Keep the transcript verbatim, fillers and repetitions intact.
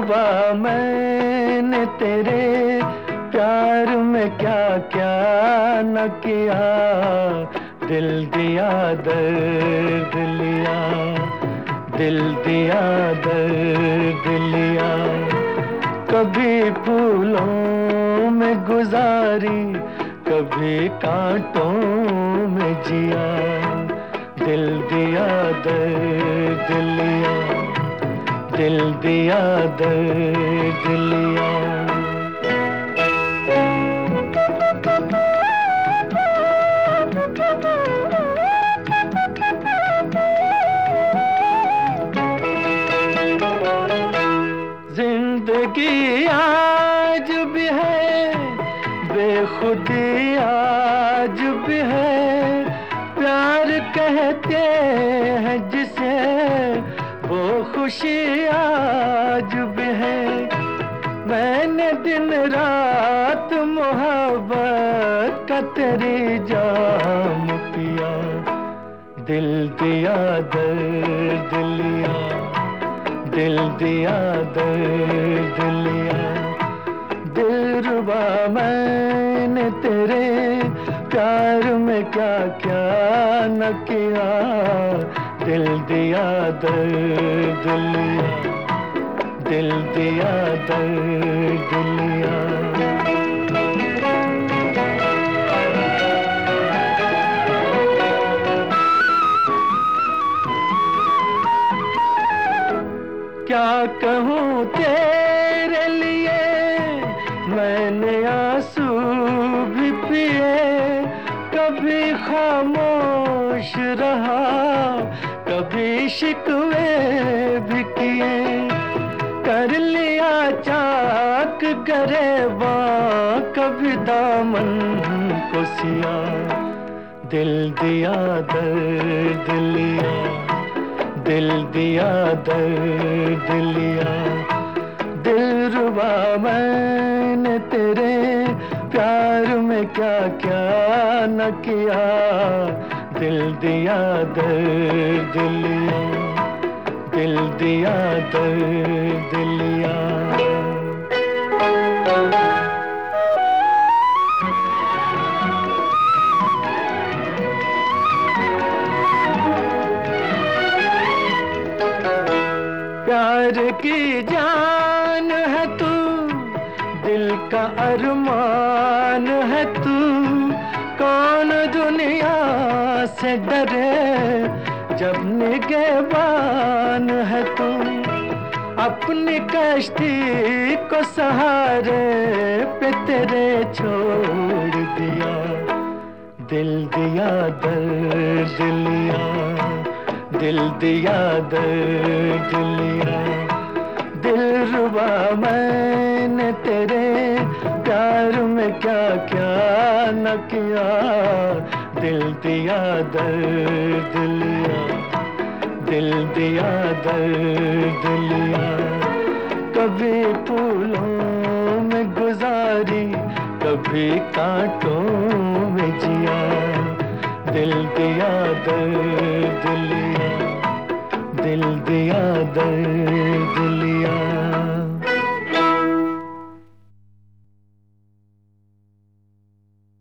दिलरुबा मैंने तेरे प्यार में क्या क्या न किया, दिल दिया दर्द लिया, दिल दिया दर्द लिया। कभी फूलों में गुजारी, कभी कांटों में जिया, दिल दिया दर्द लिया, दिल दिया दर्द लिया। जिंदगी आज भी है, बेखुदी आज भी है, प्यार कहते हैं जिसे वो खुशी आज भी है। मैंने दिन रात मोहब्बत का तेरी जाम पिया, दिल दिया दर्द लिया, दिल दिया दर्द लिया। दिलरुबा मैंने तेरे प्यार में क्या क्या न किया, दिल दिया दर्द लिया, दिल दिया दर्द लिया। क्या कहूँ तेरे लिए, मैंने आंसू भी पिए, कभी खामोश रहा, कभी शिकवे भी किए। कर लिया चाक गरेबां, कभी दामन को सिया, दिल दिया दर्द लिया, दिल दिया दर्द लिया। दिलरुबा मैंने तेरे प्यार में क्या क्या न किया, दिल दिया दर्द लिया, दिल दिया दर्द लिया। प्यार की जान है तू, दिल का अरमान है तू, कौन दुनिया से डरे जब निगहबान है तू। अपनी कश्ती को सहारे पे तेरे छोड़ दिया, दिल दिया दर्द लिया, दिल दिया दर्द लिया। दिलरुबा मैंने तेरे प्यार में क्या क्या न किया, दिल दिया दर्द लिया, दिल दिया दर्द लिया। कभी फूलों में गुजारी, कभी कांटों में जिया, दिल दिया दर्द लिया, दिल दिया दर्द लिया।